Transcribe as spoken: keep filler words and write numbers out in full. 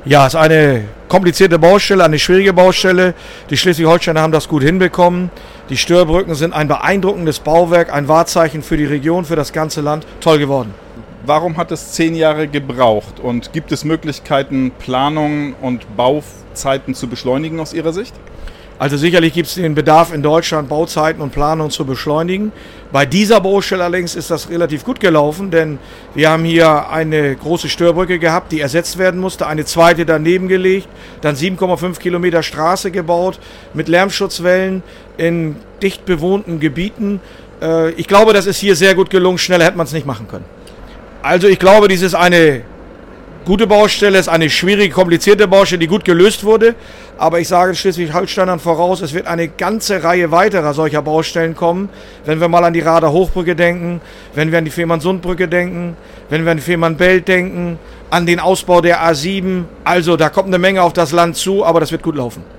Ja, es ist eine komplizierte Baustelle, eine schwierige Baustelle. Die Schleswig-Holsteiner haben das gut hinbekommen. Die Störbrücken sind ein beeindruckendes Bauwerk, ein Wahrzeichen für die Region, für das ganze Land. Toll geworden. Warum hat es zehn Jahre gebraucht und gibt es Möglichkeiten, Planungen und Bauzeiten zu beschleunigen aus Ihrer Sicht? Also sicherlich gibt es den Bedarf in Deutschland, Bauzeiten und Planungen zu beschleunigen. Bei dieser Baustelle allerdings ist das relativ gut gelaufen, denn wir haben hier eine große Störbrücke gehabt, die ersetzt werden musste, eine zweite daneben gelegt, dann sieben Komma fünf Kilometer Straße gebaut mit Lärmschutzwellen in dicht bewohnten Gebieten. Ich glaube, das ist hier sehr gut gelungen, schneller hätte man es nicht machen können. Also ich glaube, dies ist eine gute Baustelle, ist eine schwierige, komplizierte Baustelle, die gut gelöst wurde. Aber ich sage Schleswig-Holsteinern voraus, es wird eine ganze Reihe weiterer solcher Baustellen kommen. Wenn wir mal an die Rader Hochbrücke denken, wenn wir an die Fehmarnsundbrücke denken, wenn wir an die Fehmarnbelt denken, an den Ausbau der A sieben. Also da kommt eine Menge auf das Land zu, aber das wird gut laufen.